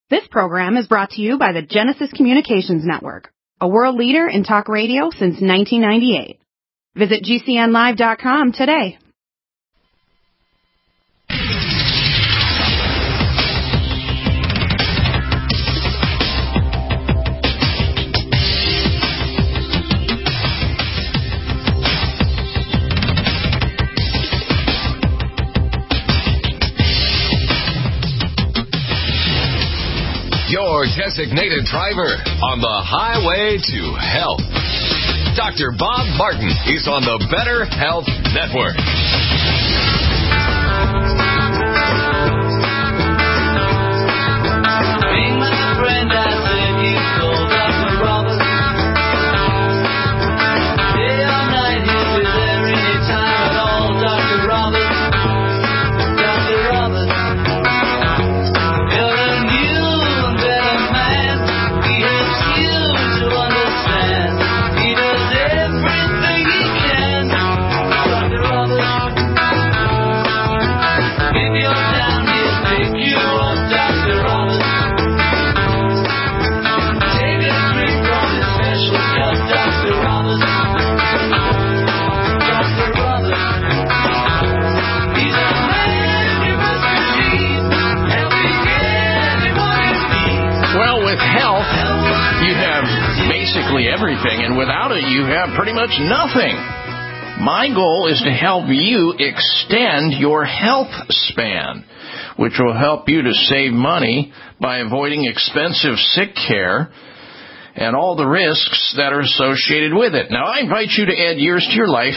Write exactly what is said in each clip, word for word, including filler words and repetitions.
This program is brought to you by the Genesis Communications Network, a world leader in talk radio since nineteen ninety-eight. Visit G C N live dot com today. Your designated driver on the highway to health. Doctor Bob Martin is on the Better Health Network. Hey, my friend, I said you told Doctor Roberts. Day or night, he'll be there anytime at all. Doctor Roberts. Doctor Roberts. You're a new and better man. He helps you to understand. He does everything he can. Doctor Roberts. If you're down, he'll pick you up. Doctor Roberts. Take a drink from his special cup. Doctor Roberts. Doctor Roberts. He's a man you must believe. Helping anyone in need. Well, with health, you have basically everything, and without it, you have pretty much nothing. My goal is to help you extend your health span, which will help you to save money by avoiding expensive sick care and all the risks that are associated with it. Now, I invite you to add years to your life,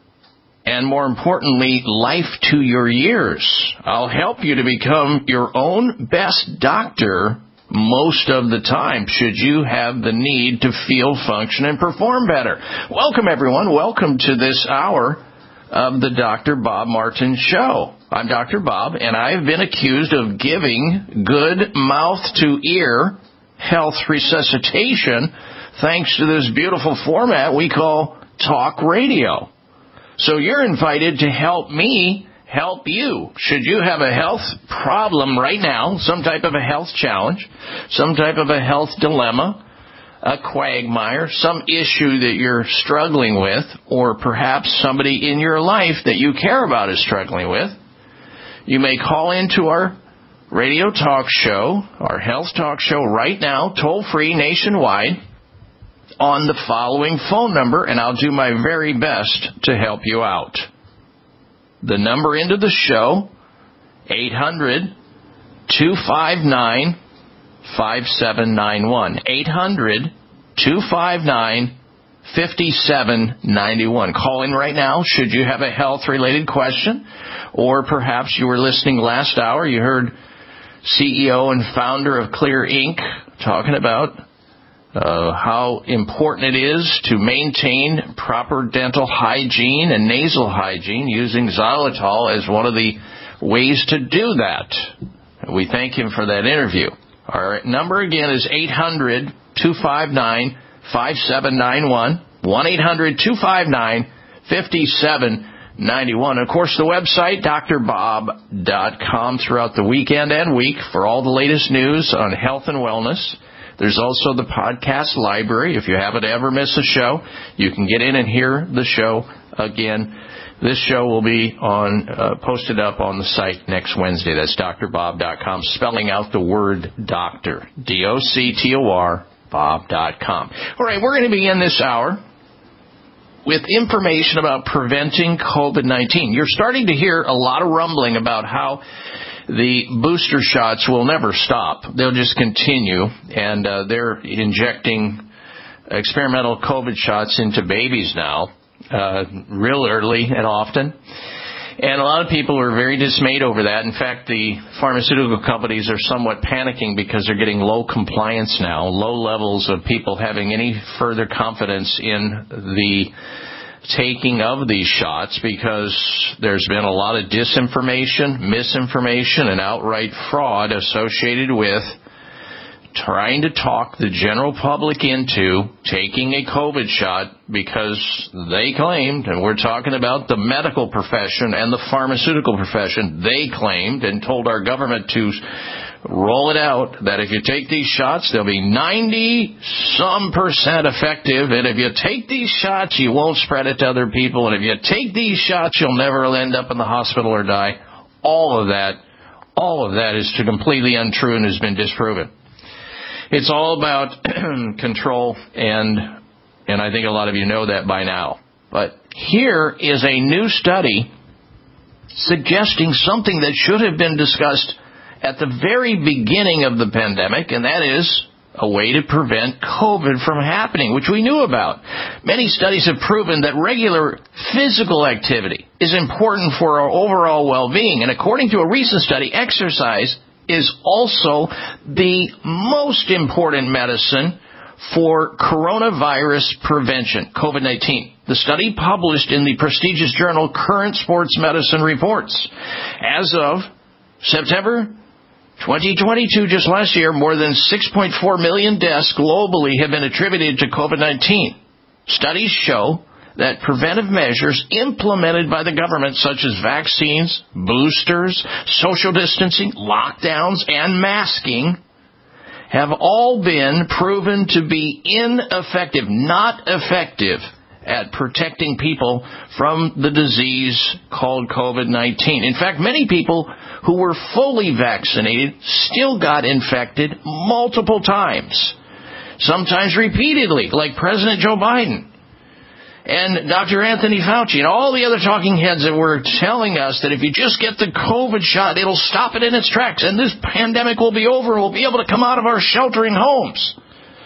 and more importantly, life to your years. I'll help you to become your own best doctor most of the time, should you have the need to feel, function, and perform better. Welcome, everyone. Welcome to this hour of the Doctor Bob Martin Show. I'm Doctor Bob, and I've been accused of giving good mouth-to-ear health resuscitation thanks to this beautiful format we call talk radio. So you're invited to help me help you. Should you have a health problem right now, some type of a health challenge, some type of a health dilemma, a quagmire, some issue that you're struggling with, or perhaps somebody in your life that you care about is struggling with, you may call into our radio talk show, our health talk show right now, toll-free nationwide, on the following phone number, and I'll do my very best to help you out. The number into the show, eight hundred, two five nine, five seven nine one. eight hundred, two five nine, five seven nine one. Call in right now should you have a health-related question, or perhaps you were listening last hour. You heard C E O and founder of Clear Incorporated talking about Uh, how important it is to maintain proper dental hygiene and nasal hygiene using xylitol as one of the ways to do that. We thank him for that interview. Our number again is eight hundred, two five nine, five seven nine one, one eight hundred, two five nine, five seven nine one. Of course, the website, D R bob dot com, throughout the weekend and week for all the latest news on health and wellness. There's also the podcast library. If you haven't ever missed a show, you can get in and hear the show again. This show will be on uh, posted up on the site next Wednesday. That's D R bob dot com, spelling out the word doctor, D O C T O R, bob dot com. All right, we're going to begin this hour with information about preventing COVID nineteen. You're starting to hear a lot of rumbling about how the booster shots will never stop. They'll just continue, and uh, they're injecting experimental COVID shots into babies now, uh, real early and often. And a lot of people are very dismayed over that. In fact, the pharmaceutical companies are somewhat panicking because they're getting low compliance now, low levels of people having any further confidence in the taking of these shots, because there's been a lot of disinformation, misinformation, and outright fraud associated with trying to talk the general public into taking a COVID shot because they claimed, and we're talking about the medical profession and the pharmaceutical profession, they claimed and told our government to roll it out that if you take these shots, they'll be ninety some percent effective, and if you take these shots, you won't spread it to other people, and if you take these shots, you'll never end up in the hospital or die. All of that, all of that is completely untrue and has been disproven. It's all about control, and and I think a lot of you know that by now. But here is a new study suggesting something that should have been discussed at the very beginning of the pandemic, and that is a way to prevent COVID from happening, which we knew about. Many studies have proven that regular physical activity is important for our overall well-being, and according to a recent study, exercise is also the most important medicine for coronavirus prevention, COVID nineteen. The study published in the prestigious journal Current Sports Medicine reports. As of September twenty twenty-two, just last year, more than six point four million deaths globally have been attributed to COVID nineteen. Studies show that preventive measures implemented by the government, such as vaccines, boosters, social distancing, lockdowns, and masking, have all been proven to be ineffective, not effective, at protecting people from the disease called COVID nineteen. In fact, many people who were fully vaccinated still got infected multiple times, sometimes repeatedly, like President Joe Biden and Doctor Anthony Fauci and all the other talking heads that were telling us that if you just get the COVID shot, it'll stop it in its tracks and this pandemic will be over. We'll be able to come out of our sheltering homes.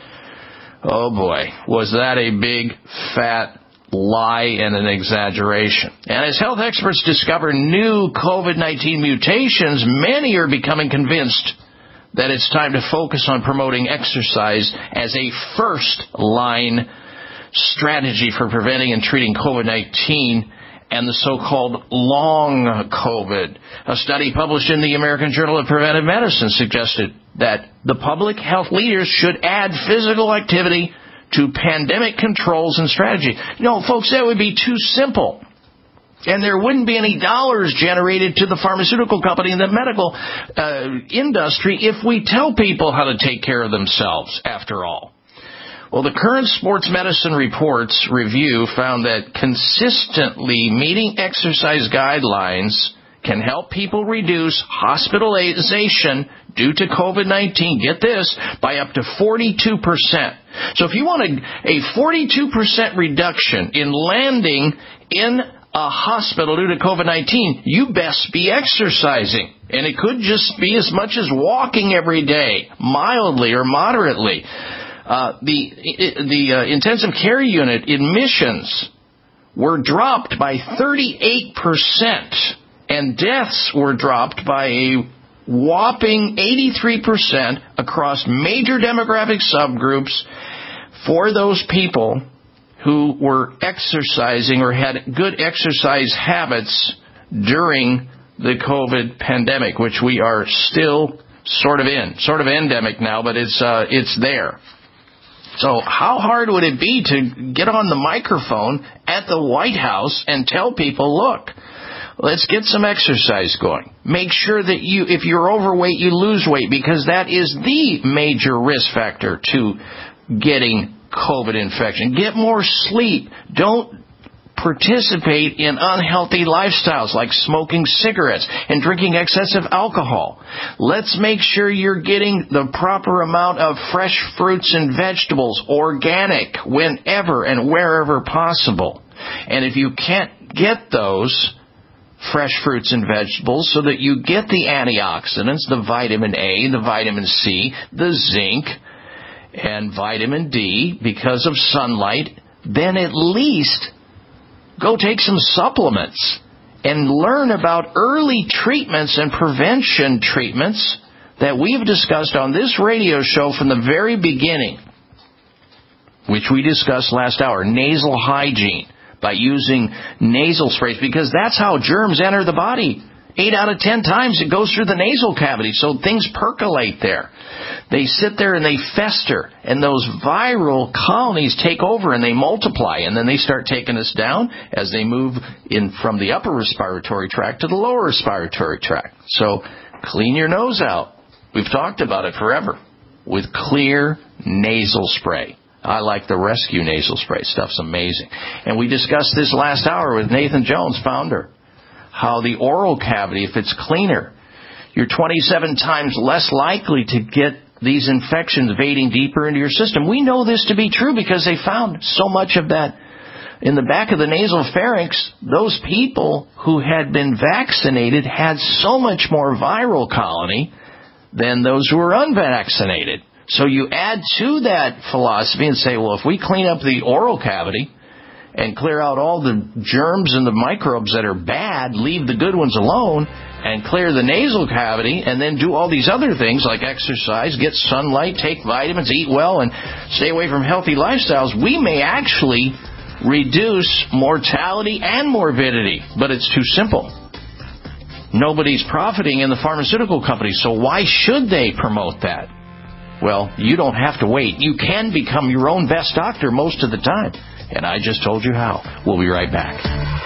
Oh boy, was that a big, fat lie and an exaggeration. And as health experts discover new COVID nineteen mutations, many are becoming convinced that it's time to focus on promoting exercise as a first-line strategy for preventing and treating COVID nineteen and the so-called long COVID. A study published in the American Journal of Preventive Medicine suggested that the public health leaders should add physical activity to pandemic controls and strategy. You know, folks, that would be too simple. And there wouldn't be any dollars generated to the pharmaceutical company and the medical uh, industry if we tell people how to take care of themselves, after all. Well, the Current Sports Medicine Reports review found that consistently meeting exercise guidelines can help people reduce hospitalization due to COVID nineteen, get this, by up to forty-two percent. So if you want a, a forty-two percent reduction in landing in a hospital due to COVID nineteen, you best be exercising. And it could just be as much as walking every day, mildly or moderately. Uh, the the uh, intensive care unit admissions were dropped by thirty-eight percent, and deaths were dropped by a whopping eighty-three percent across major demographic subgroups for those people who were exercising or had good exercise habits during the COVID pandemic, which we are still sort of in, sort of endemic now, but it's uh, it's there. So how hard would it be to get on the microphone at the White House and tell people, look, let's get some exercise going. Make sure that you, if you're overweight, you lose weight, because that is the major risk factor to getting COVID infection. Get more sleep. Don't participate in unhealthy lifestyles like smoking cigarettes and drinking excessive alcohol. Let's make sure you're getting the proper amount of fresh fruits and vegetables, organic, whenever and wherever possible. And if you can't get those fresh fruits and vegetables so that you get the antioxidants, the vitamin A, the vitamin C, the zinc, and vitamin D because of sunlight, then at least go take some supplements and learn about early treatments and prevention treatments that we've discussed on this radio show from the very beginning, which we discussed last hour, nasal hygiene, by using nasal sprays, because that's how germs enter the body. Eight out of ten times it goes through the nasal cavity, so things percolate there. They sit there and they fester, and those viral colonies take over and they multiply, and then they start taking us down as they move in from the upper respiratory tract to the lower respiratory tract. So clean your nose out We've talked about it forever with Xlear nasal spray. I like the Rescue nasal spray. Stuff's amazing. And we discussed this last hour with Nathan Jones, founder, how the oral cavity, if it's cleaner, you're twenty-seven times less likely to get these infections vading deeper into your system. We know this to be true because they found so much of that in the back of the nasal pharynx. Those people who had been vaccinated had so much more viral colony than those who were unvaccinated. So you add to that philosophy and say, well, if we clean up the oral cavity and clear out all the germs and the microbes that are bad, leave the good ones alone, and clear the nasal cavity, and then do all these other things like exercise, get sunlight, take vitamins, eat well, and stay away from healthy lifestyles, we may actually reduce mortality and morbidity. But it's too simple. Nobody's profiting in the pharmaceutical companies, so why should they promote that? Well, you don't have to wait. You can become your own best doctor most of the time. And I just told you how. We'll be right back.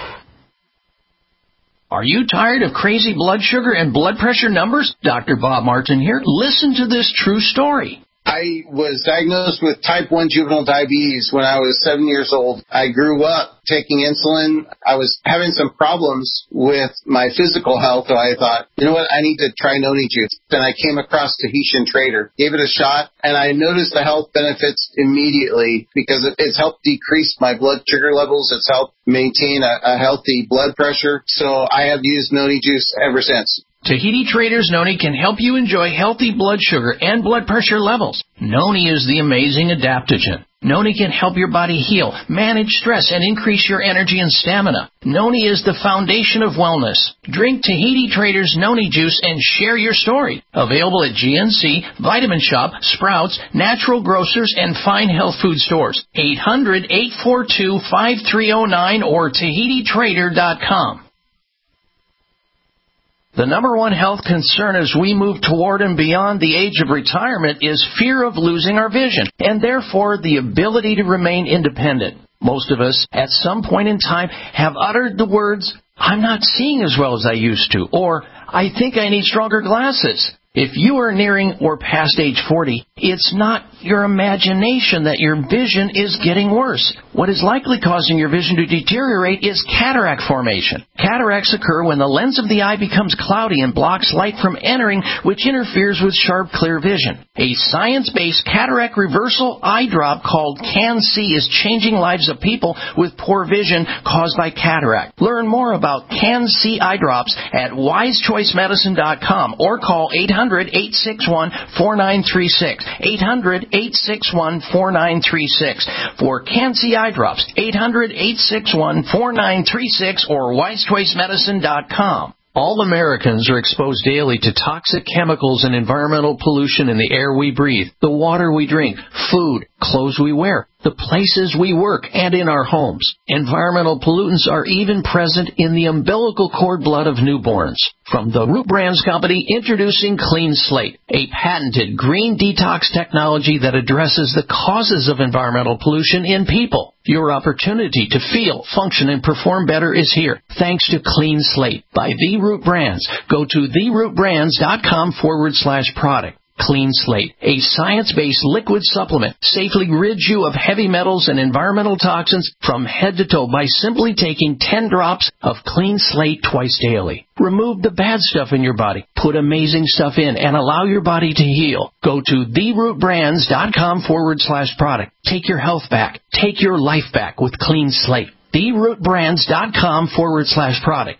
Are you tired of crazy blood sugar and blood pressure numbers? Doctor Bob Martin here. Listen to this true story. I was diagnosed with type one juvenile diabetes when I was seven years old. I grew up taking insulin. I was having some problems with my physical health, so I thought, you know what, I need to try Noni Juice. Then I came across Tahitian Trader, gave it a shot, and I noticed the health benefits immediately because it's helped decrease my blood sugar levels. It's helped maintain a, a healthy blood pressure. So I have used Noni Juice ever since. Tahiti Trader's Noni can help you enjoy healthy blood sugar and blood pressure levels. Noni is the amazing adaptogen. Noni can help your body heal, manage stress, and increase your energy and stamina. Noni is the foundation of wellness. Drink Tahiti Trader's Noni Juice and share your story. Available at G N C, Vitamin Shop, Sprouts, Natural Grocers, and fine health food stores. eight hundred, eight four two, five three zero nine or Tahiti Trader dot com. The number one health concern as we move toward and beyond the age of retirement is fear of losing our vision, and therefore the ability to remain independent. Most of us, at some point in time, have uttered the words, "I'm not seeing as well as I used to," or "I think I need stronger glasses." If you are nearing or past age forty, it's not your imagination that your vision is getting worse. What is likely causing your vision to deteriorate is cataract formation. Cataracts occur when the lens of the eye becomes cloudy and blocks light from entering, which interferes with sharp, clear vision. A science-based cataract reversal eye drop called CanC is changing lives of people with poor vision caused by cataract. Learn more about CanC eye drops at wise choice medicine dot com or call eight hundred, eight six one, four nine three six. eight hundred, eight six one, four nine three six. For CanC eye drops, eight hundred, eight six one, four nine three six or wise choice medicine dot com. All Americans are exposed daily to toxic chemicals and environmental pollution in the air we breathe, the water we drink, food, clothes we wear, the places we work, and in our homes. Environmental pollutants are even present in the umbilical cord blood of newborns. From the Root Brands Company, introducing Clean Slate, a patented green detox technology that addresses the causes of environmental pollution in people. Your opportunity to feel, function, and perform better is here, thanks to Clean Slate by The Root Brands. Go to the root brands dot com forward slash product. Clean Slate, a science-based liquid supplement, safely rids you of heavy metals and environmental toxins from head to toe by simply taking ten drops of Clean Slate twice daily. Remove the bad stuff in your body, put amazing stuff in, and allow your body to heal. Go to the root brands dot com forward slash product. Take your health back. Take your life back with Clean Slate. the root brands dot com forward slash product.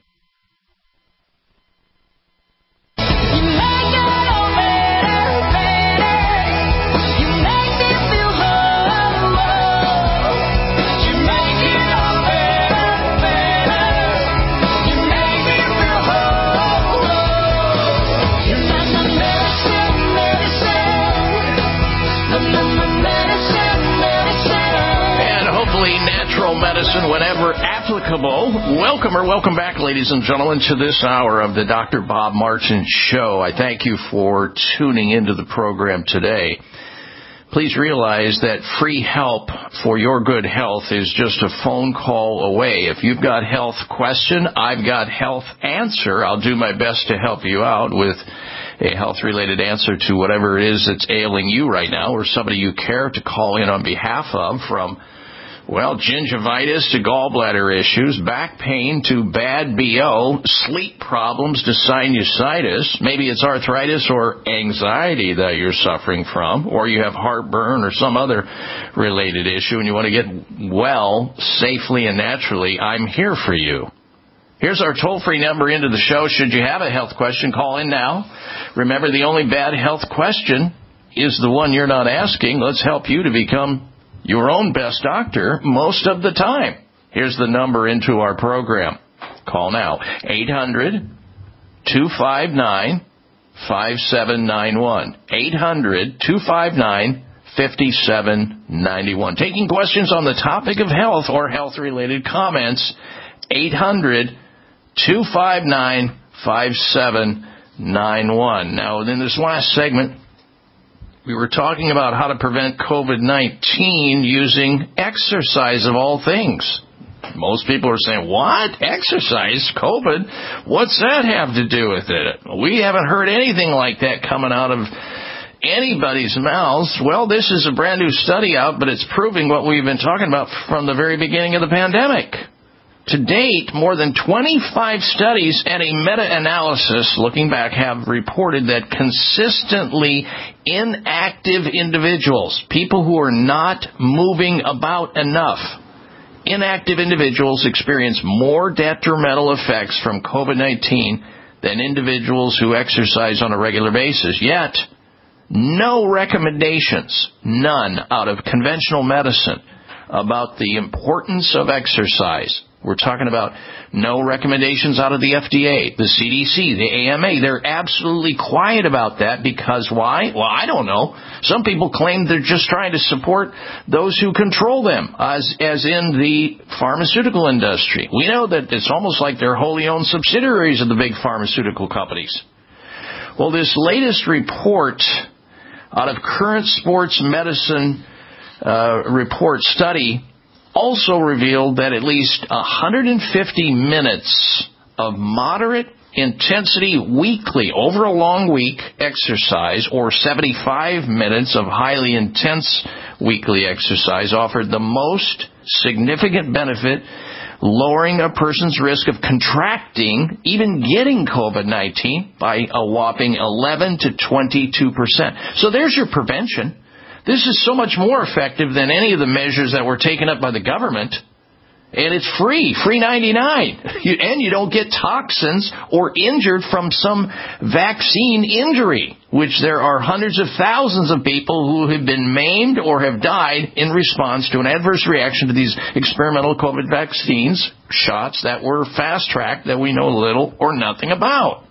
Medicine whenever applicable. Welcome or welcome back, ladies and gentlemen, to this hour of the Doctor Bob Martin Show. I thank you for tuning into the program today. Please realize that free help for your good health is just a phone call away. If you've got health question, I've got health answer. I'll do my best to help you out with a health-related answer to whatever it is that's ailing you right now or somebody you care to call in on behalf of, from, well, gingivitis to gallbladder issues, back pain to bad B O, sleep problems to sinusitis. Maybe it's arthritis or anxiety that you're suffering from, or you have heartburn or some other related issue and you want to get well safely and naturally. I'm here for you. Here's our toll-free number into the show. Should you have a health question, call in now. Remember, the only bad health question is the one you're not asking. Let's help you to become your own best doctor most of the time. Here's the number into our program. Call now. eight hundred, two five nine, five seven nine one. eight hundred, two five nine, five seven nine one. Taking questions on the topic of health or health-related comments. eight hundred, two five nine, five seven nine one. Now, in this last segment, we were talking about how to prevent COVID nineteen using exercise of all things. Most people are saying, what? Exercise? COVID? What's that have to do with it? We haven't heard anything like that coming out of anybody's mouths. Well, this is a brand new study out, but it's proving what we've been talking about from the very beginning of the pandemic. To date, more than twenty-five studies and a meta-analysis looking back have reported that consistently inactive individuals, people who are not moving about enough, inactive individuals experience more detrimental effects from COVID nineteen than individuals who exercise on a regular basis. Yet, no recommendations, none out of conventional medicine about the importance of exercise. We're talking about no recommendations out of the F D A, the C D C, the A M A. They're absolutely quiet about that because why? Well, I don't know. Some people claim they're just trying to support those who control them, as, as in the pharmaceutical industry. We know that it's almost like they're wholly owned subsidiaries of the big pharmaceutical companies. Well, this latest report out of Current Sports Medicine uh, report study also revealed that at least one hundred fifty minutes of moderate intensity weekly, over a long week, exercise, or seventy-five minutes of highly intense weekly exercise offered the most significant benefit, lowering a person's risk of contracting, even getting COVID nineteen, by a whopping eleven to twenty-two percent. So there's your prevention. This is so much more effective than any of the measures that were taken up by the government. And it's free, free ninety-nine. You, and you don't get toxins or injured from some vaccine injury, which there are hundreds of thousands of people who have been maimed or have died in response to an adverse reaction to these experimental COVID vaccines, shots that were fast-tracked that we know little or nothing about.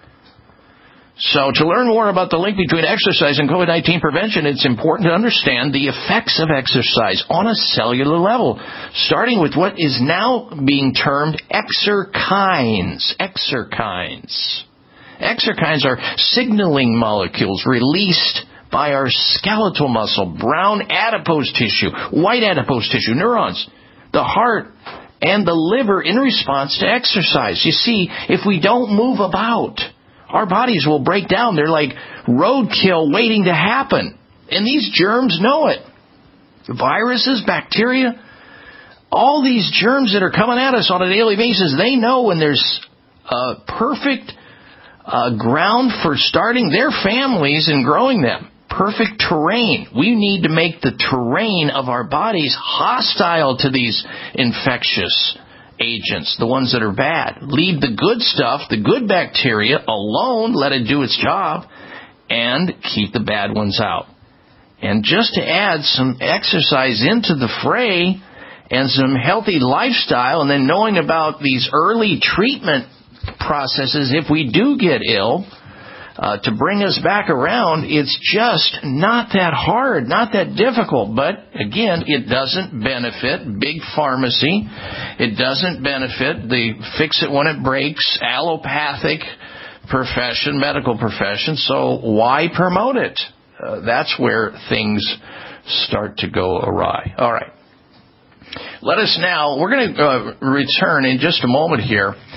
So to learn more about the link between exercise and COVID nineteen prevention, it's important to understand the effects of exercise on a cellular level, starting with what is now being termed exerkines. Exerkines. Exerkines are signaling molecules released by our skeletal muscle, brown adipose tissue, white adipose tissue, neurons, the heart, and the liver in response to exercise. You see, if we don't move about, our bodies will break down. They're like roadkill waiting to happen. And these germs know it. Viruses, bacteria, all these germs that are coming at us on a daily basis, they know when there's a perfect uh, ground for starting their families and growing them. Perfect terrain. We need to make the terrain of our bodies hostile to these infectious agents, the ones that are bad. Leave the good stuff, the good bacteria alone, let it do its job, and keep the bad ones out. And just to add some exercise into the fray and some healthy lifestyle, and then knowing about these early treatment processes if we do get ill, Uh, to bring us back around, it's just not that hard, not that difficult. But, again, it doesn't benefit big pharmacy. It doesn't benefit the fix-it-when-it-breaks, allopathic profession, medical profession. So why promote it? Uh, that's where things start to go awry. All right. Let us now, we're going to uh, return in just a moment here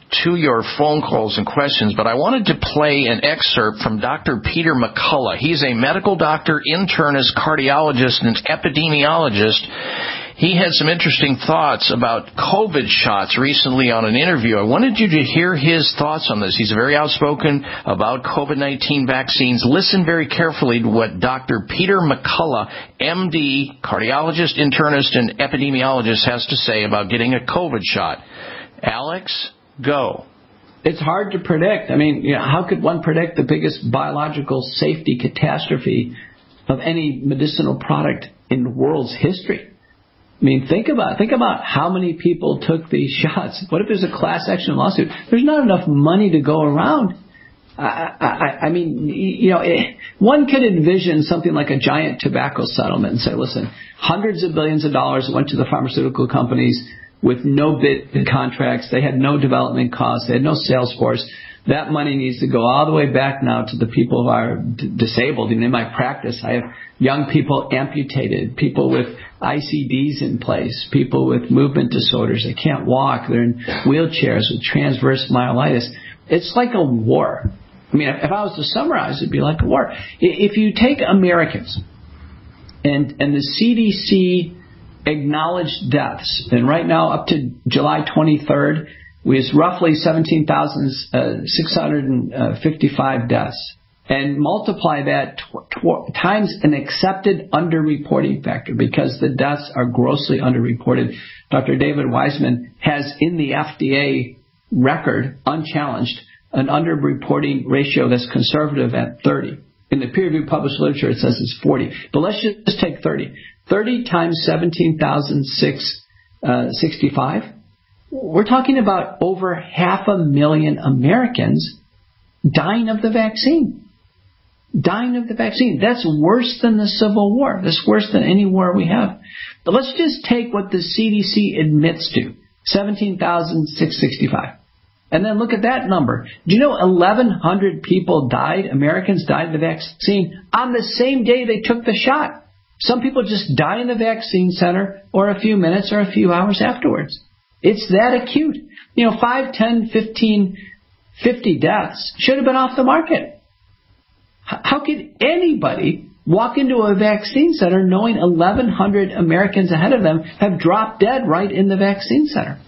to your phone calls and questions, but I wanted to play an excerpt from Doctor Peter McCullough. He's a medical doctor, internist, cardiologist, and epidemiologist. He had some interesting thoughts about COVID shots recently on an interview. I wanted you to hear his thoughts on this. He's very outspoken about COVID nineteen vaccines. Listen very carefully to what Doctor Peter McCullough, M D, cardiologist, internist, and epidemiologist, has to say about getting a COVID shot. Alex, go. It's hard to predict. I mean, you know, how could one predict the biggest biological safety catastrophe of any medicinal product in the world's history? I mean, think about think about how many people took these shots. What if there's a class action lawsuit? There's not enough money to go around. I, I, I mean, you know, it, one could envision something like a giant tobacco settlement and say, listen, hundreds of billions of dollars went to the pharmaceutical companies with no bid contracts. They had no development costs. They had no sales force. That money needs to go all the way back now to the people who are d- disabled. And in my practice, I have young people amputated, people with I C Ds in place, people with movement disorders. They can't walk. They're in wheelchairs with transverse myelitis. It's like a war. I mean, if I was to summarize, it'd be like a war. If you take Americans and, and the C D C acknowledged deaths, and right now up to July twenty-third, was roughly seventeen thousand six hundred fifty-five deaths. And multiply that tw- tw- times an accepted underreporting factor, because the deaths are grossly underreported. Doctor David Wiseman has in the F D A record, unchallenged, an underreporting ratio that's conservative at thirty. In the peer-reviewed published literature, it says it's forty. But let's just take thirty. thirty times seventeen thousand six hundred sixty-five. We're talking about over half a million Americans dying of the vaccine. Dying of the vaccine. That's worse than the Civil War. That's worse than any war we have. But let's just take what the C D C admits to, seventeen thousand six hundred sixty-five. And then look at that number. Do you know eleven hundred people died, Americans died of the vaccine on the same day they took the shot? Some people just die in the vaccine center or a few minutes or a few hours afterwards. It's that acute. You know, five, ten, fifteen, fifty deaths should have been off the market. How could anybody walk into a vaccine center knowing eleven hundred Americans ahead of them have dropped dead right in the vaccine center?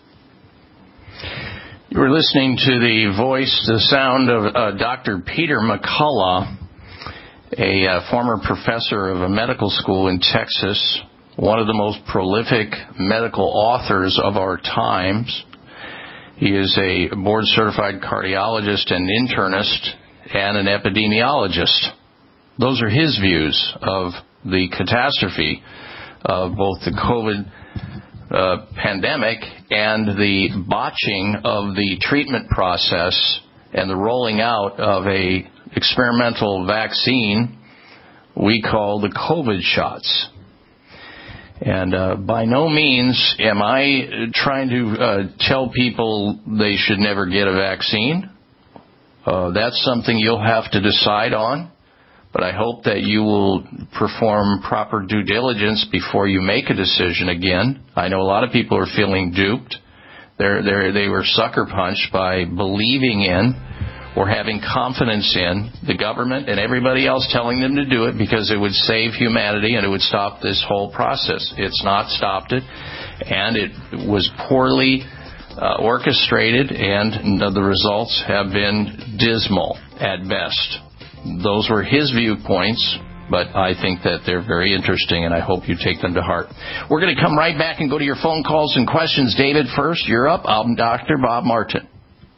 You were listening to the voice, the sound of uh, Doctor Peter McCullough, a uh, former professor of a medical school in Texas, one of the most prolific medical authors of our times. He is a board-certified cardiologist and internist and an epidemiologist. Those are his views of the catastrophe of both the COVID uh, pandemic and the botching of the treatment process and the rolling out of a experimental vaccine we call the COVID shots. And uh, by no means am I trying to uh, tell people they should never get a vaccine. Uh, that's something you'll have to decide on. But I hope that you will perform proper due diligence before you make a decision again. I know a lot of people are feeling duped. They're, they're, they were sucker punched by believing in or having confidence in the government and everybody else telling them to do it because it would save humanity and it would stop this whole process. It's not stopped it, and it was poorly uh, orchestrated, and the results have been dismal at best. Those were his viewpoints, but I think that they're very interesting, and I hope you take them to heart. We're going to come right back and go to your phone calls and questions. David, first, you're up. I'm Doctor Bob Martin.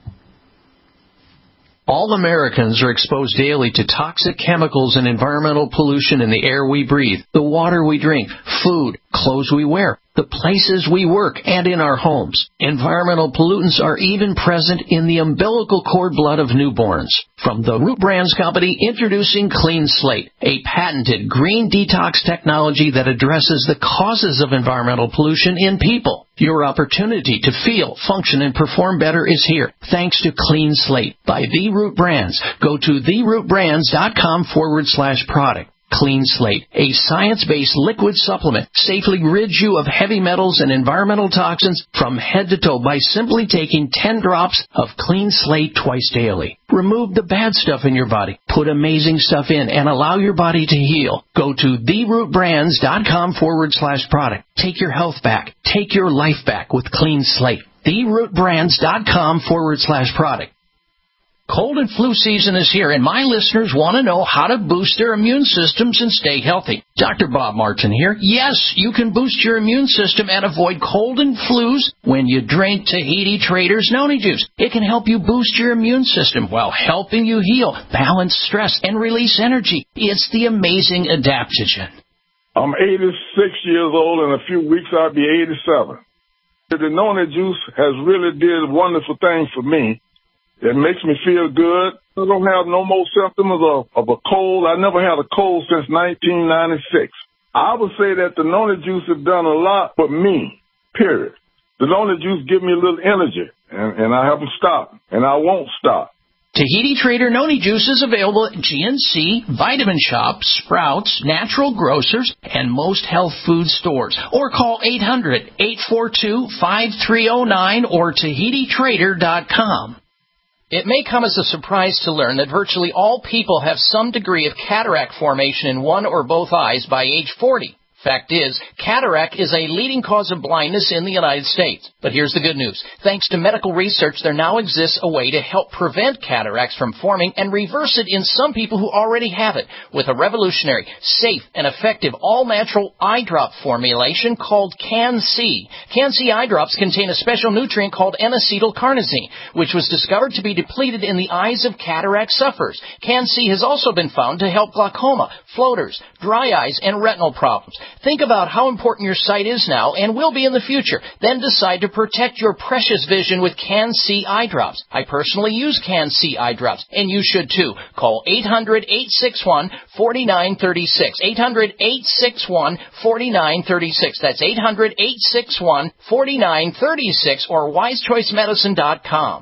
All Americans are exposed daily to toxic chemicals and environmental pollution in the air we breathe, the water we drink, food, clothes we wear, the places we work, and in our homes. Environmental pollutants are even present in the umbilical cord blood of newborns. From the Root Brands Company, introducing Clean Slate, a patented green detox technology that addresses the causes of environmental pollution in people. Your opportunity to feel, function, and perform better is here, thanks to Clean Slate by The Root Brands. Go to therootbrands.com forward slash product. Clean Slate, a science-based liquid supplement, safely rids you of heavy metals and environmental toxins from head to toe by simply taking ten drops of Clean Slate twice daily. Remove the bad stuff in your body, put amazing stuff in, and allow your body to heal. Go to therootbrands.com forward slash product. Take your health back. Take your life back with Clean Slate. therootbrands.com forward slash product. Cold and flu season is here, and my listeners want to know how to boost their immune systems and stay healthy. Doctor Bob Martin here. Yes, you can boost your immune system and avoid cold and flus when you drink Tahiti Traders Noni Juice. It can help you boost your immune system while helping you heal, balance stress, and release energy. It's the amazing adaptogen. I'm eighty-six years old. In a few weeks, I'll be eighty-seven. The Noni Juice has really did wonderful things for me. It makes me feel good. I don't have no more symptoms of, of a cold. I never had a cold since nineteen ninety-six. I would say that the Noni Juice has done a lot for me, period. The Noni Juice gives me a little energy, and, and I haven't stopped, and I won't stop. Tahiti Trader Noni Juice is available at G N C, Vitamin Shop, Sprouts, Natural Grocers, and most health food stores. Or call eight hundred, eight four two, five three zero nine or Tahiti Trader dot com. It may come as a surprise to learn that virtually all people have some degree of cataract formation in one or both eyes by age forty. Fact is, cataract is a leading cause of blindness in the United States. But here's the good news. Thanks to medical research, there now exists a way to help prevent cataracts from forming and reverse it in some people who already have it with a revolutionary, safe, and effective all-natural eye drop formulation called Can-C. Can-C eye drops contain a special nutrient called N-acetylcarnosine, which was discovered to be depleted in the eyes of cataract sufferers. Can-C has also been found to help glaucoma, floaters, dry eyes, and retinal problems. Think about how important your sight is now and will be in the future. Then decide to protect your precious vision with Can-C eye drops. I personally use Can-C eye drops, and you should too. Call eight hundred, eight six one, four nine three six. eight hundred, eight six one, four nine three six. That's eight hundred, eight six one, four nine three six or wise choice medicine dot com.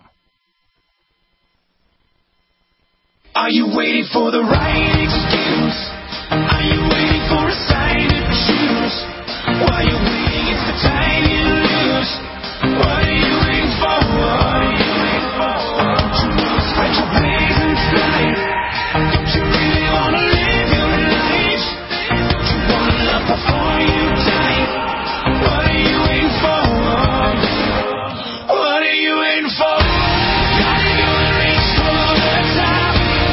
Are you waiting for the right excuse? Are you waiting for a sign to choose? While you're waiting, it's the time you lose. What are you waiting for? What are you waiting for? Don't you want to spread your wings and fly? Don't you really want to live your life? Don't you want to love before you die? What are you waiting for? What are you waiting for? Gotta go and reach for the top.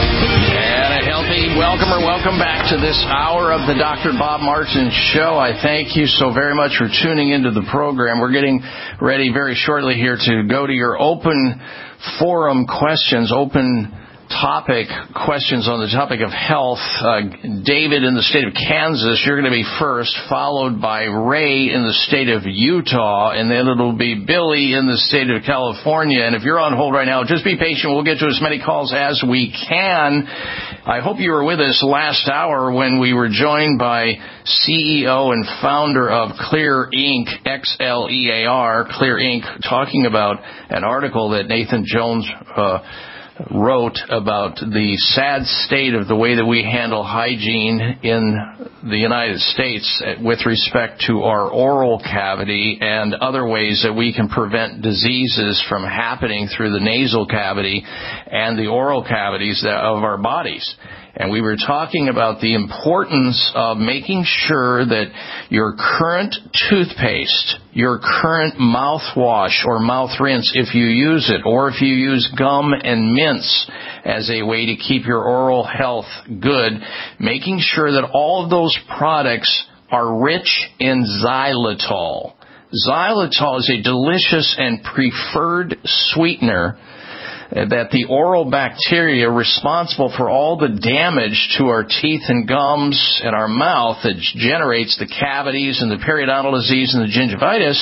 And a healthy welcome or welcome back to this hour of the Doctor Bob Martin Show. I thank you so very much for tuning into the program. We're getting ready very shortly here to go to your open forum questions, open topic questions on the topic of health. Uh, David in the state of Kansas, you're going to be first, followed by Ray in the state of Utah, and then it'll be Billy in the state of California. And if you're on hold right now, just be patient. We'll get to as many calls as we can. I hope you were with us last hour when we were joined by C E O and founder of Clear Incorporated, X L E A R, Clear Incorporated, talking about an article that Nathan Jones uh wrote about the sad state of the way that we handle hygiene in the United States with respect to our oral cavity and other ways that we can prevent diseases from happening through the nasal cavity and the oral cavities of our bodies. And we were talking about the importance of making sure that your current toothpaste, your current mouthwash or mouth rinse, if you use it, or if you use gum and mints as a way to keep your oral health good, making sure that all of those products are rich in xylitol. Xylitol is a delicious and preferred sweetener that the oral bacteria responsible for all the damage to our teeth and gums and our mouth that generates the cavities and the periodontal disease and the gingivitis,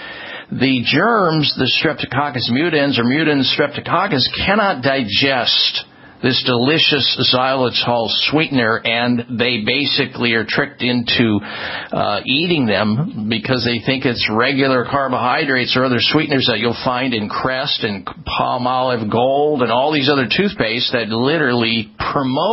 the germs, the Streptococcus mutans or mutans streptococcus, cannot digest this delicious xylitol sweetener, and they basically are tricked into uh, eating them because they think it's regular carbohydrates or other sweeteners that you'll find in Crest and Palmolive Gold and all these other toothpastes that literally promote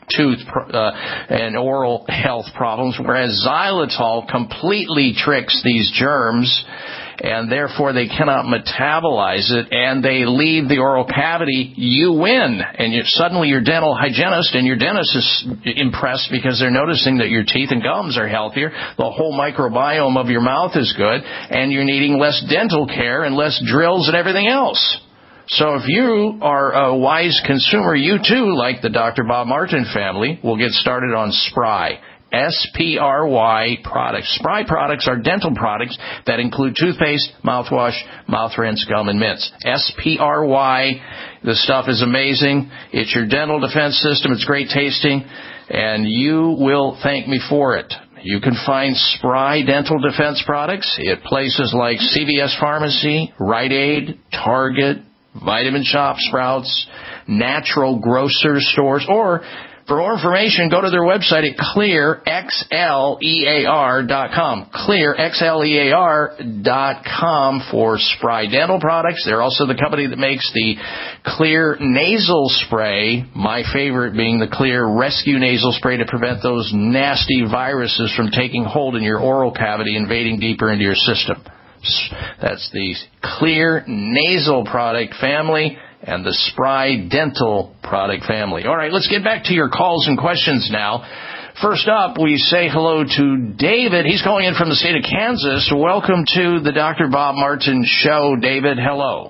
tooth uh, and oral health problems, whereas xylitol completely tricks these germs, and therefore they cannot metabolize it, and they leave the oral cavity. You win, and you, suddenly your dental hygienist and your dentist is impressed because they're noticing that your teeth and gums are healthier, the whole microbiome of your mouth is good, and you're needing less dental care and less drills and everything else. So if you are a wise consumer, you too, like the Doctor Bob Martin family, will get started on Spry. S P R Y products. Spry products are dental products that include toothpaste, mouthwash, mouth rinse, gum, and mints. S P R Y. The stuff is amazing. It's your dental defense system. It's great tasting, and you will thank me for it. You can find Spry dental defense products at places like C V S Pharmacy, Rite Aid, Target, Vitamin Shop, Sprouts, natural grocer stores, or for more information, go to their website at clear x l e a r dot com. clear x l e a r dot com for Spry dental products. They're also the company that makes the Clear nasal spray, my favorite being the Clear Rescue nasal spray to prevent those nasty viruses from taking hold in your oral cavity, invading deeper into your system. That's the Clear nasal product family and the Spry dental product family. All right, let's get back to your calls and questions now. First up, we say hello to David. He's calling in from the state of Kansas. Welcome to the Doctor Bob Martin Show, David. Hello.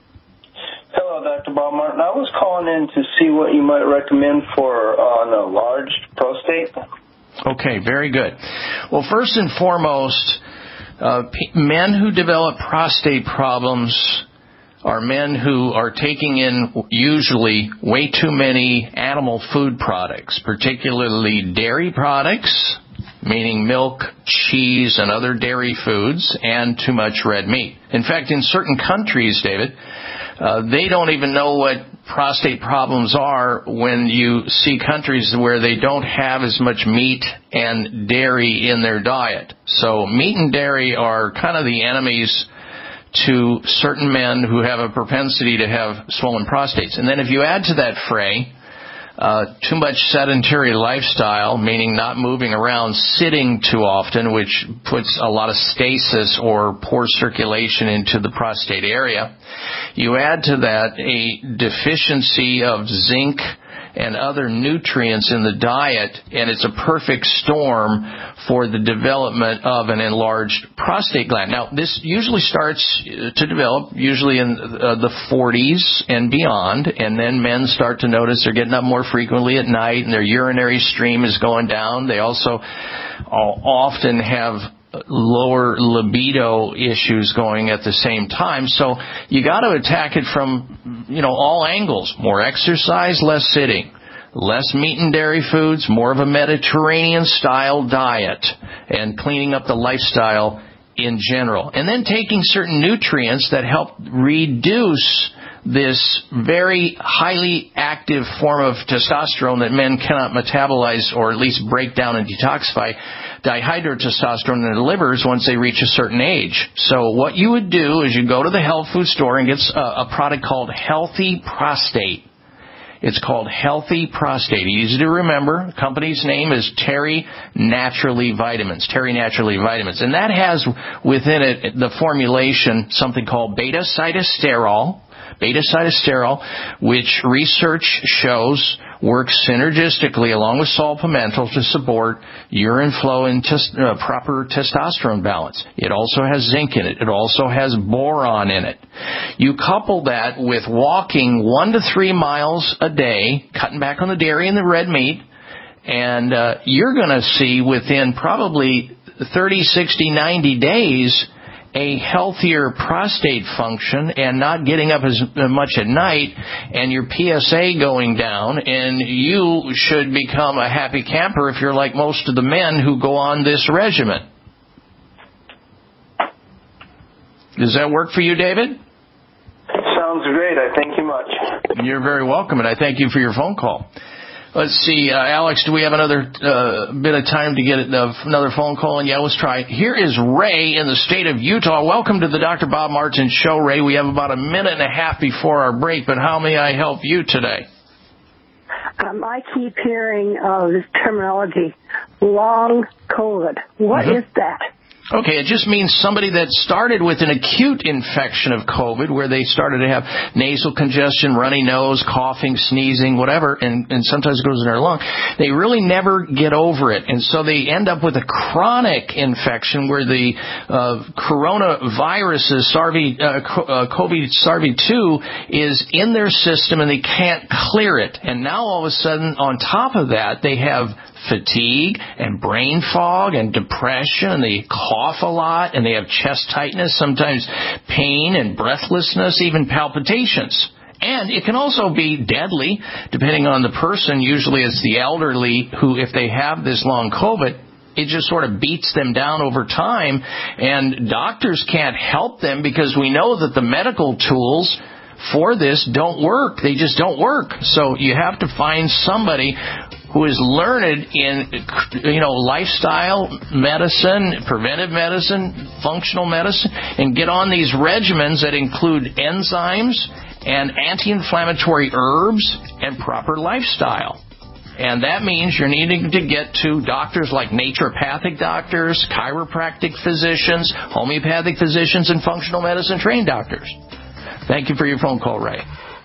Hello, Doctor Bob Martin. I was calling in to see what you might recommend for uh, an enlarged prostate. Okay, very good. Well, first and foremost, uh, men who develop prostate problems are men who are taking in usually way too many animal food products, particularly dairy products, meaning milk, cheese, and other dairy foods, and too much red meat. In fact, in certain countries, David, uh, they don't even know what prostate problems are when you see countries where they don't have as much meat and dairy in their diet. So meat and dairy are kind of the enemies to certain men who have a propensity to have swollen prostates. And then if you add to that fray uh, too much sedentary lifestyle, meaning not moving around, sitting too often, which puts a lot of stasis or poor circulation into the prostate area, you add to that a deficiency of zinc and other nutrients in the diet, and it's a perfect storm for the development of an enlarged prostate gland. Now, this usually starts to develop, usually in uh, the forties and beyond, and then men start to notice they're getting up more frequently at night, and their urinary stream is going down. They also often have lower libido issues going at the same time. So you got to attack it from, you know, all angles. More exercise, less sitting. Less meat and dairy foods, more of a Mediterranean-style diet, and cleaning up the lifestyle in general. And then taking certain nutrients that help reduce this very highly active form of testosterone that men cannot metabolize or at least break down and detoxify, dihydrotestosterone in their livers once they reach a certain age. So what you would do is you go to the health food store and get a, a product called Healthy Prostate. It's called Healthy Prostate. Easy to remember. The company's name is Terry Naturally Vitamins. Terry Naturally Vitamins. And that has within it the formulation something called beta-sitosterol. Beta-sitosterol, which research shows works synergistically along with saw-palmetto to support urine flow and tes- uh, proper testosterone balance. It also has zinc in it. It also has boron in it. You couple that with walking one to three miles a day, cutting back on the dairy and the red meat, and uh, you're going to see within probably thirty, sixty, ninety days a healthier prostate function and not getting up as much at night, and your P S A going down, and you should become a happy camper if you're like most of the men who go on this regimen. Does that work for you, David? Sounds great. I thank you much. You're very welcome, and I thank you for your phone call. Let's see, uh, Alex, do we have another uh, bit of time to get uh, another phone call? And yeah, let's try. Here is Ray in the state of Utah. Welcome to the Doctor Bob Martin Show, Ray. We have about a minute and a half before our break, but how may I help you today? Um, I keep hearing uh, this terminology, long COVID. What Mm-hmm. is that? Okay, it just means somebody that started with an acute infection of COVID where they started to have nasal congestion, runny nose, coughing, sneezing, whatever, and, and sometimes it goes in their lung. They really never get over it, and so they end up with a chronic infection where the uh, coronaviruses, SARS, uh, COVID S A R S two, is in their system and they can't clear it. And now all of a sudden, on top of that, they have fatigue and brain fog and depression, and they cough a lot, and they have chest tightness, sometimes pain and breathlessness, even palpitations. And it can also be deadly, depending on the person. Usually it's the elderly who, if they have this long COVID, it just sort of beats them down over time, and doctors can't help them because we know that the medical tools for this don't work. They just don't work. So you have to find somebody who is learned in, you know, lifestyle medicine, preventive medicine, functional medicine, and get on these regimens that include enzymes and anti-inflammatory herbs and proper lifestyle. And that means you're needing to get to doctors like naturopathic doctors, chiropractic physicians, homeopathic physicians, and functional medicine trained doctors. Thank you for your phone call, Ray.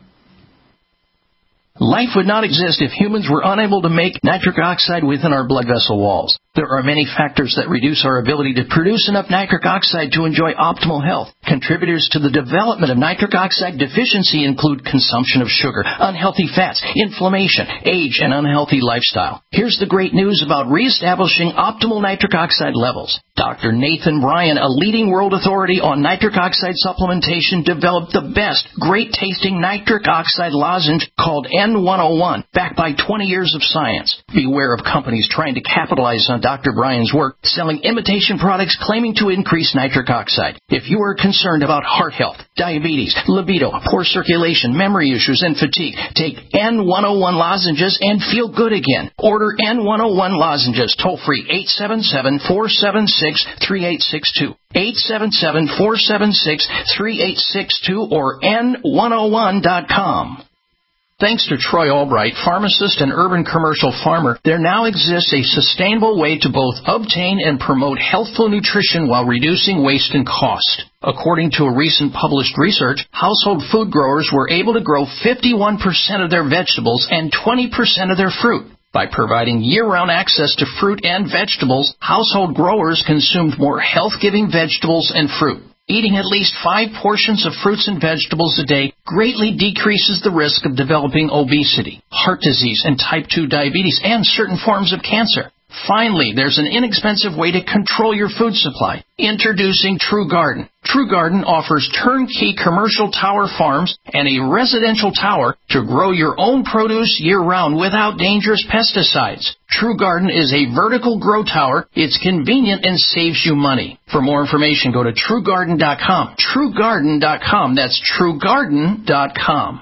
Life would not exist if humans were unable to make nitric oxide within our blood vessel walls. There are many factors that reduce our ability to produce enough nitric oxide to enjoy optimal health. Contributors to the development of nitric oxide deficiency include consumption of sugar, unhealthy fats, inflammation, age, and unhealthy lifestyle. Here's the great news about reestablishing optimal nitric oxide levels. Doctor Nathan Bryan, a leading world authority on nitric oxide supplementation, developed the best, great-tasting nitric oxide lozenge called N one oh one, backed by twenty years of science. Beware of companies trying to capitalize on Doctor Bryan's work, selling imitation products claiming to increase nitric oxide. If you are concerned about heart health, diabetes, libido, poor circulation, memory issues, and fatigue, take N one oh one lozenges and feel good again. Order N one oh one lozenges toll-free eight seven seven, four seven six, three eight six two. eight seven seven, four seven six, three eight six two or N one oh one dot com. Thanks to Troy Albright, pharmacist and urban commercial farmer, there now exists a sustainable way to both obtain and promote healthful nutrition while reducing waste and cost. According to a recent published research, household food growers were able to grow fifty-one percent of their vegetables and twenty percent of their fruit. By providing year-round access to fruit and vegetables, household growers consumed more health-giving vegetables and fruit. Eating at least five portions of fruits and vegetables a day greatly decreases the risk of developing obesity, heart disease, and type two diabetes, and certain forms of cancer. Finally, there's an inexpensive way to control your food supply. Introducing True Garden. True Garden offers turnkey commercial tower farms and a residential tower to grow your own produce year-round without dangerous pesticides. True Garden is a vertical grow tower. It's convenient and saves you money. For more information, go to true garden dot com. true garden dot com. That's true garden dot com.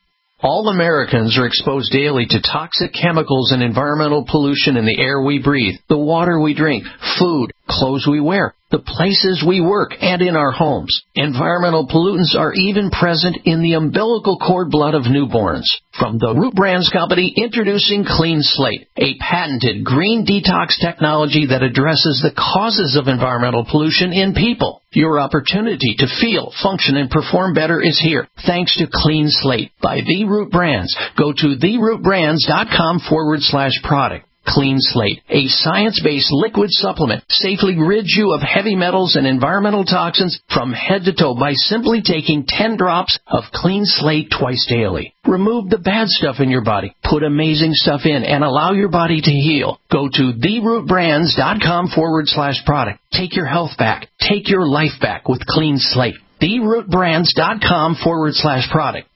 All Americans are exposed daily to toxic chemicals and environmental pollution in the air we breathe, the water we drink, food, clothes we wear, the places we work, and in our homes. Environmental pollutants are even present in the umbilical cord blood of newborns. From the Root Brands Company, introducing Clean Slate, a patented green detox technology that addresses the causes of environmental pollution in people. Your opportunity to feel, function, and perform better is here, thanks to Clean Slate by The Root Brands. Go to the root brands dot com forward slash product. Clean Slate, a science-based liquid supplement, safely rids you of heavy metals and environmental toxins from head to toe by simply taking ten drops of Clean Slate twice daily. Remove the bad stuff in your body, put amazing stuff in, and allow your body to heal. Go to the root brands dot com forward slash product. Take your health back. Take your life back with Clean Slate. the root brands dot com forward slash product.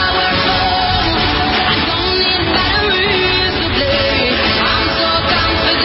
Confident.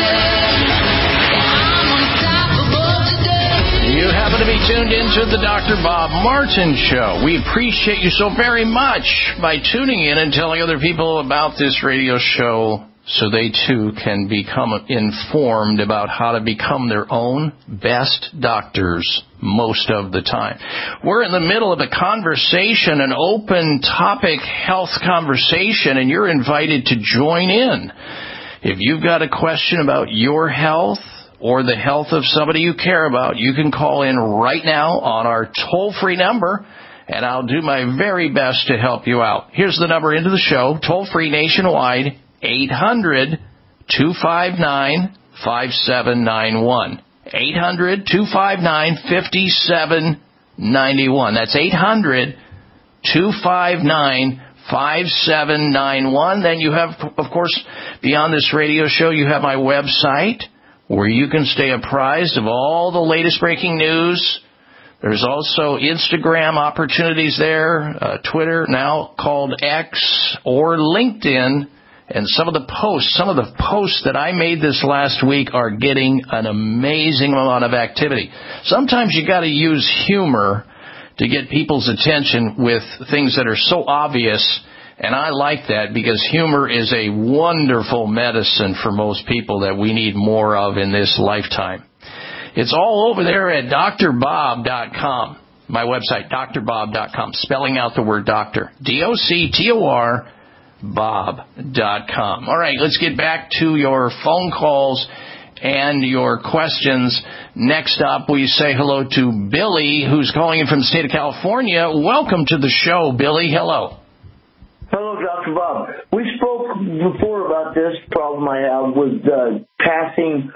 happen to be tuned into the Doctor Bob Martin Show. We appreciate you so very much by tuning in and telling other people about this radio show so they too can become informed about how to become their own best doctors most of the time. We're in the middle of a conversation, an open topic health conversation, and you're invited to join in. If you've got a question about your health or the health of somebody you care about, you can call in right now on our toll-free number, and I'll do my very best to help you out. Here's the number into the show, toll-free nationwide, eight hundred, two five nine, five seven nine one. eight hundred, two five nine, five seven nine one. That's eight hundred, two five nine, five seven nine one. Then you have, of course, beyond this radio show, you have my website where you can stay apprised of all the latest breaking news. There's also Instagram opportunities there, uh, Twitter, now called X, or LinkedIn. And some of the posts, some of the posts that I made this last week are getting an amazing amount of activity. Sometimes you got to use humor to get people's attention with things that are so obvious, and I like that because humor is a wonderful medicine for most people that we need more of in this lifetime. It's all over there at D R bob dot com, my website, D R bob dot com, spelling out the word doctor, D O C T O R, bob dot com. All right, let's get back to your phone calls and your questions. Next up, we say hello to Billy, who's calling in from the state of California. Welcome to the show, Billy. Hello. Hello, Doctor Bob. We spoke before about this problem I have with uh, passing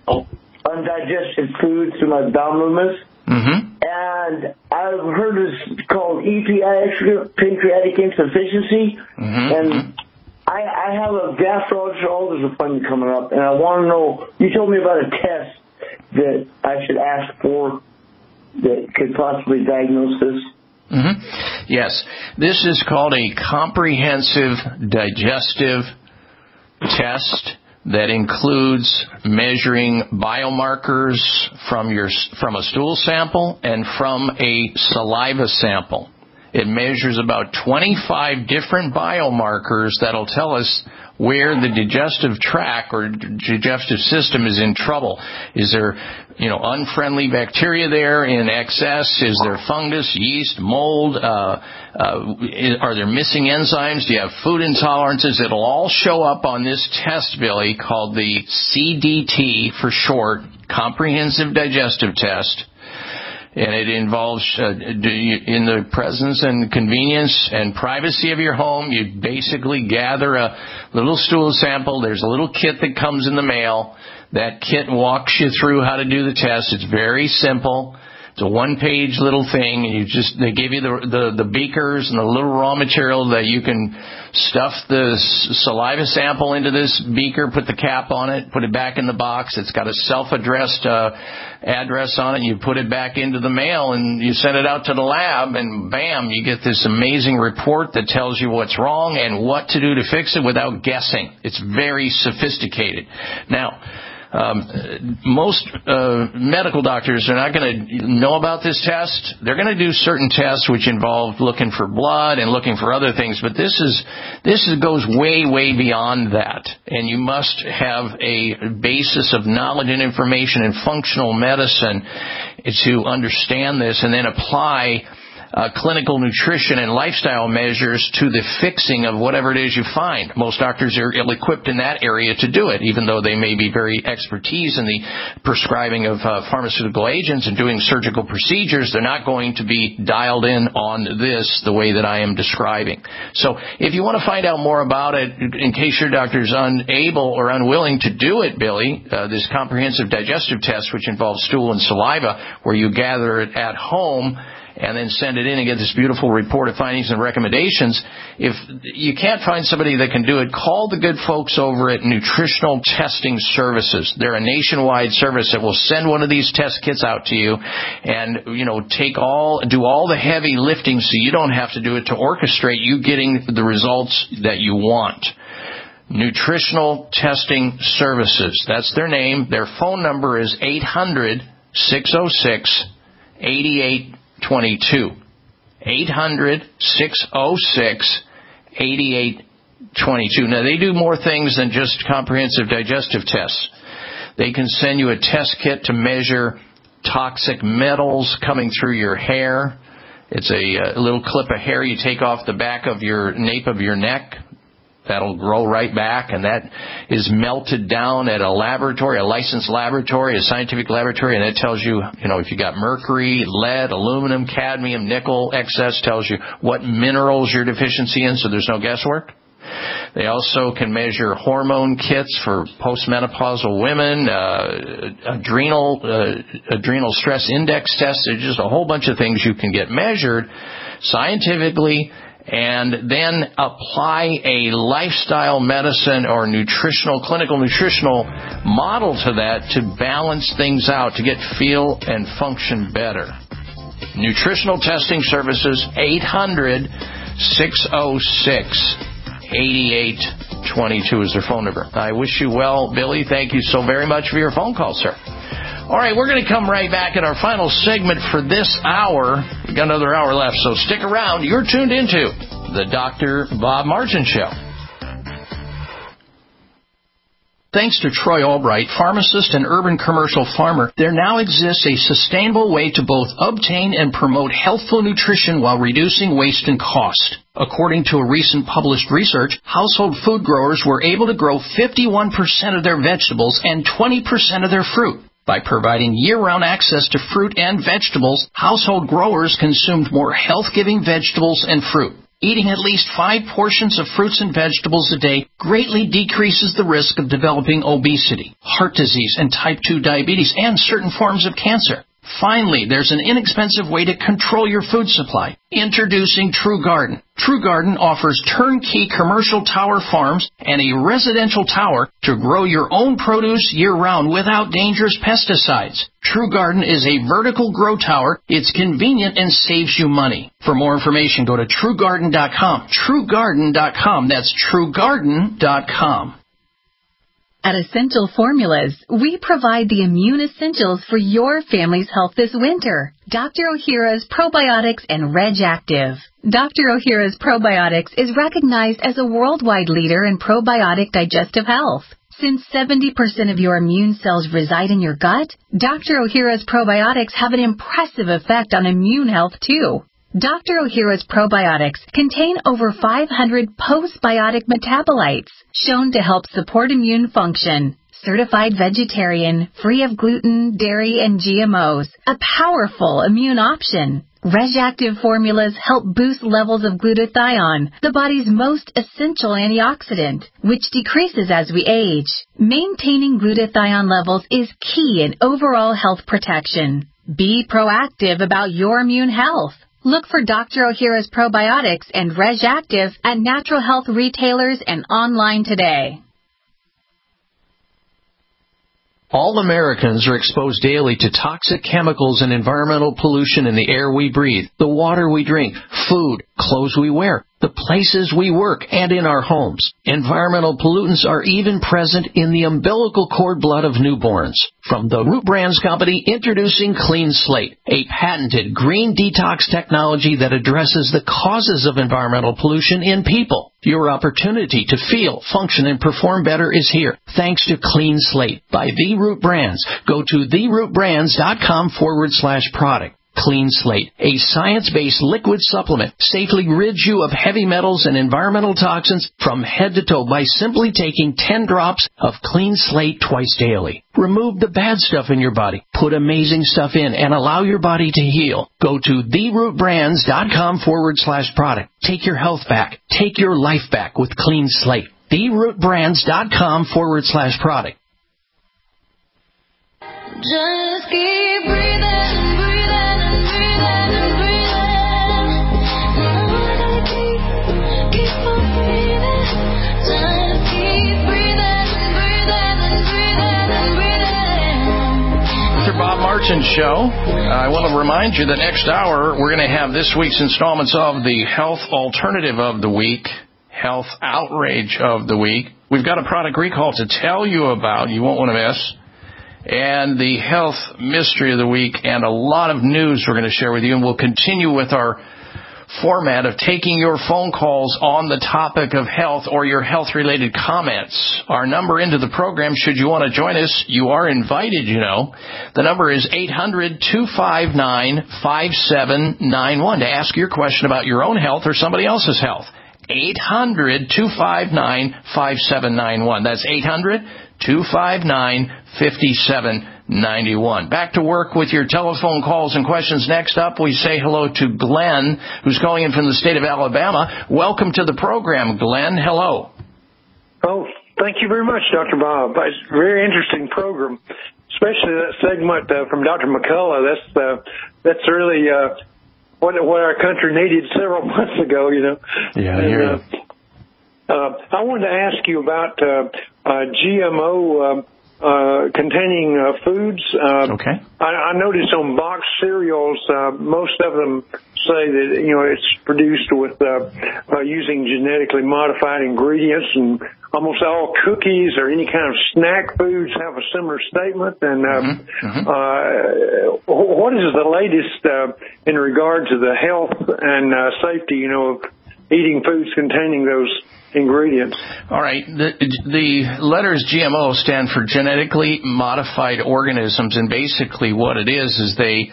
undigested food through my bowel movements. Mm-hmm. And I've heard it's called E P I, pancreatic insufficiency. Mm-hmm. And I, I have a gastroenterologist appointment coming up, and I want to know, you told me about a test that I should ask for that could possibly diagnose this. Mm-hmm. Yes. This is called a comprehensive digestive test that includes measuring biomarkers from your from a stool sample and from a saliva sample. It measures about twenty-five different biomarkers that'll tell us where the digestive tract or digestive system is in trouble. Is there, you know, unfriendly bacteria there in excess? Is there fungus, yeast, mold? Uh, uh, are there missing enzymes? Do you have food intolerances? It'll all show up on this test, Billy, called the C D T for short, Comprehensive Digestive Test. And it involves, uh, in the presence and convenience and privacy of your home, you basically gather a little stool sample. There's a little kit that comes in the mail. That kit walks you through how to do the test. It's very simple. It's a one-page little thing, and you just they give you the, the the beakers and the little raw material that you can stuff the saliva sample into this beaker, put the cap on it, put it back in the box. It's got a self-addressed uh, address on it. You put it back into the mail, and you send it out to the lab, and bam, you get this amazing report that tells you what's wrong and what to do to fix it without guessing. It's very sophisticated. Now, Um, most uh, medical doctors are not going to know about this test. They're going to do certain tests which involve looking for blood and looking for other things, but this is this is, goes way, way beyond that. And you must have a basis of knowledge and information in functional medicine to understand this and then apply Uh, clinical nutrition and lifestyle measures to the fixing of whatever it is you find. Most doctors are ill-equipped in that area to do it, even though they may be very expertise in the prescribing of uh, pharmaceutical agents and doing surgical procedures. They're not going to be dialed in on this the way that I am describing. So if you want to find out more about it, in case your doctor is unable or unwilling to do it, Billy, uh, this comprehensive digestive test, which involves stool and saliva, where you gather it at home and then send it in and get this beautiful report of findings and recommendations. If you can't find somebody that can do it, call the good folks over at Nutritional Testing Services. They're a nationwide service that will send one of these test kits out to you and, you know, take all, do all the heavy lifting so you don't have to do it to orchestrate you getting the results that you want. Nutritional Testing Services. That's their name. Their phone number is eight hundred, six oh six, eighty-eight twenty-two. eight hundred, six oh six, eighty-eight twenty-two. Now, they do more things than just comprehensive digestive tests. They can send you a test kit to measure toxic metals coming through your hair. It's a, a little clip of hair you take off the back of your nape of your neck. That'll grow right back, and that is melted down at a laboratory, a licensed laboratory, a scientific laboratory, and that tells you, you know, if you got mercury, lead, aluminum, cadmium, nickel excess, tells you what minerals you're deficiency in, so there's no guesswork. They also can measure hormone kits for postmenopausal women, uh, adrenal uh, adrenal stress index tests. There's just a whole bunch of things you can get measured scientifically, and then apply a lifestyle medicine or nutritional, clinical nutritional model to that to balance things out, to get feel and function better. Nutritional testing services, eight hundred, six oh six, eighty-eight twenty-two is their phone number. I wish you well, Billy. Thank you so very much for your phone call, sir. All right, we're going to come right back in our final segment for this hour. We've got another hour left, so stick around. You're tuned into the Doctor Bob Martin Show. Thanks to Troy Albright, pharmacist and urban commercial farmer, there now exists a sustainable way to both obtain and promote healthful nutrition while reducing waste and cost. According to a recent published research, household food growers were able to grow fifty-one percent of their vegetables and twenty percent of their fruit. By providing year-round access to fruit and vegetables, household growers consumed more health-giving vegetables and fruit. Eating at least five portions of fruits and vegetables a day greatly decreases the risk of developing obesity, heart disease, and type two diabetes, and certain forms of cancer. Finally, there's an inexpensive way to control your food supply. Introducing True Garden. True Garden offers turnkey commercial tower farms and a residential tower to grow your own produce year-round without dangerous pesticides. True Garden is a vertical grow tower. It's convenient and saves you money. For more information, go to true garden dot com. true garden dot com. That's true garden dot com. At Essential Formulas, we provide the immune essentials for your family's health this winter. Doctor Ohhira's Probiotics and Reg Active. Doctor Ohhira's Probiotics is recognized as a worldwide leader in probiotic digestive health. Since seventy percent of your immune cells reside in your gut, Doctor Ohhira's Probiotics have an impressive effect on immune health, too. Doctor Ohhira's Probiotics contain over five hundred postbiotic metabolites shown to help support immune function. Certified vegetarian, free of gluten, dairy, and G M Os. A powerful immune option. Reg Active formulas help boost levels of glutathione, the body's most essential antioxidant, which decreases as we age. Maintaining glutathione levels is key in overall health protection. Be proactive about your immune health. Look for Doctor Ohhira's Probiotics and Reg Active at natural health retailers and online today. All Americans are exposed daily to toxic chemicals and environmental pollution in the air we breathe, the water we drink, food, clothes we wear, the places we work, and in our homes. Environmental pollutants are even present in the umbilical cord blood of newborns. From the Root Brands Company, introducing Clean Slate, a patented green detox technology that addresses the causes of environmental pollution in people. Your opportunity to feel, function, and perform better is here, thanks to Clean Slate by The Root Brands. Go to the root brands dot com forward slash product. Clean Slate, a science-based liquid supplement, safely rids you of heavy metals and environmental toxins from head to toe by simply taking ten drops of Clean Slate twice daily. Remove the bad stuff in your body, put amazing stuff in, and allow your body to heal. Go to the root brands dot com forward slash product. Take your health back. Take your life back with Clean Slate. the root brands dot com forward slash product. Just keep breathing. Bob Martin Show. I want to remind you that next hour we're going to have this week's installments of the Health Alternative of the Week, Health Outrage of the Week. We've got a product recall to tell you about you won't want to miss. and the health mystery of the week, and a lot of news we're going to share with you. And we'll continue with our format of taking your phone calls on the topic of health or your health-related comments. Our number into the program, should you want to join us, you are invited, you know. The number is eight hundred, two five nine, five seven nine one to ask your question about your own health or somebody else's health. eight hundred, two five nine, five seven nine one. That's eight hundred, two five nine, five seven nine one. Back to work with your telephone calls and questions. Next up, we say hello to Glenn, who's calling in from the state of Alabama. Welcome to the program, Glenn. Hello. Oh, thank you very much, Doctor Bob. It's a very interesting program, especially that segment uh, from Doctor McCullough. That's uh, that's really uh, what what our country needed several months ago. You know. Yeah, and, yeah. Uh, uh, I wanted to ask you about uh, uh, G M O. Uh, Uh, containing uh, foods. Uh, okay. I, I noticed on boxed cereals, uh, most of them say that, you know, it's produced with uh, uh, using genetically modified ingredients, and almost all cookies or any kind of snack foods have a similar statement. And uh, mm-hmm. uh, what is the latest uh, in regard to the health and uh, safety, you know, of eating foods containing those ingredients? All right. The, the letters G M O stand for genetically modified organisms, and basically what it is is they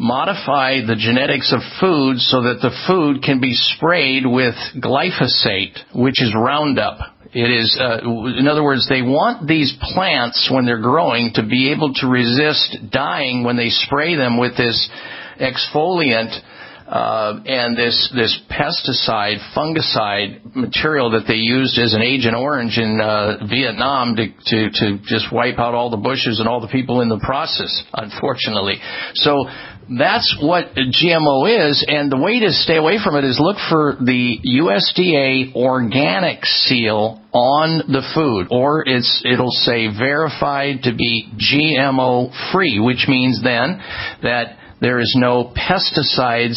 modify the genetics of food so that the food can be sprayed with glyphosate, which is Roundup. It is, uh, in other words, they want these plants, when they're growing, to be able to resist dying when they spray them with this exfoliant Uh, and this this pesticide, fungicide material that they used as an Agent Orange in uh, Vietnam to, to, to just wipe out all the bushes and all the people in the process, unfortunately. So that's what G M O is, and the way to stay away from it is look for the U S D A organic seal on the food, or it's it'll say verified to be G M O free, which means then that there is no pesticides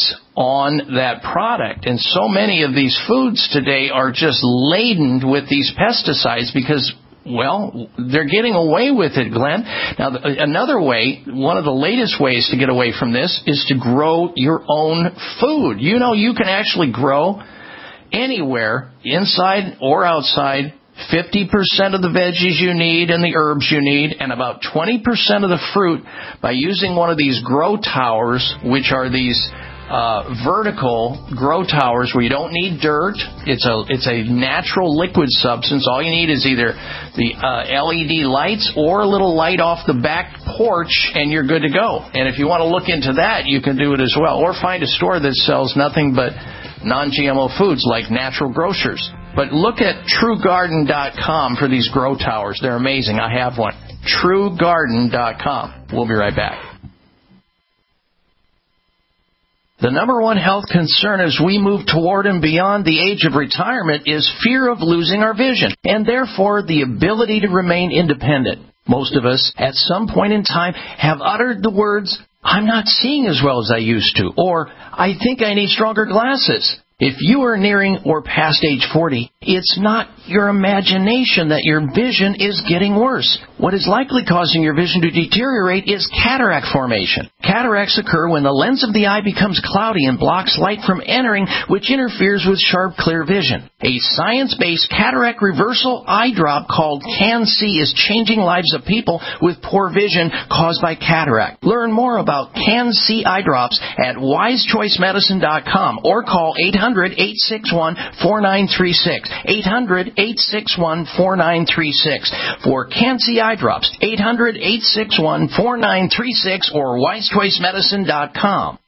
on that product. And so many of these foods today are just laden with these pesticides because, well, they're getting away with it, Glenn. Now, another way, one of the latest ways to get away from this is to grow your own food. You know, you can actually grow anywhere, inside or outside, fifty percent of the veggies you need and the herbs you need, and about twenty percent of the fruit by using one of these grow towers, which are these uh, vertical grow towers where you don't need dirt. It's a it's a natural liquid substance. All you need is either the uh, L E D lights or a little light off the back porch, and you're good to go. And if you want to look into that, you can do it as well. Or find a store that sells nothing but non-G M O foods like Natural Grocers. But look at True Garden dot com for these grow towers. They're amazing. I have one. True Garden dot com. We'll be right back. The number one health concern as we move toward and beyond the age of retirement is fear of losing our vision, and therefore the ability to remain independent. Most of us, at some point in time, have uttered the words, "I'm not seeing as well as I used to," or "I think I need stronger glasses." If you are nearing or past age forty, it's not your imagination that your vision is getting worse. What is likely causing your vision to deteriorate is cataract formation. Cataracts occur when the lens of the eye becomes cloudy and blocks light from entering, which interferes with sharp, clear vision. A science-based cataract reversal eye drop called CanC is changing lives of people with poor vision caused by cataract. Learn more about CanC eye drops at wise choice medicine dot com or call eight hundred, eight six one, four nine three six. eight hundred, eight six one, four nine three six. For CanC eye drops, eight hundred, eight six one, four nine three six or wise choice medicine dot com.